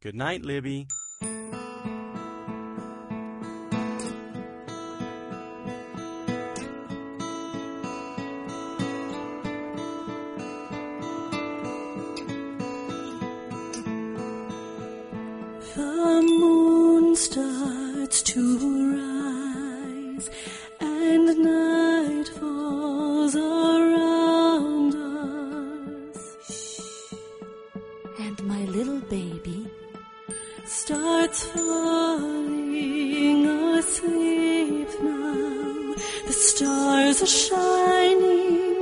Good night, Libby. The moon starts to rise, and night falls around us. And my little baby starts falling asleep now. The stars are shining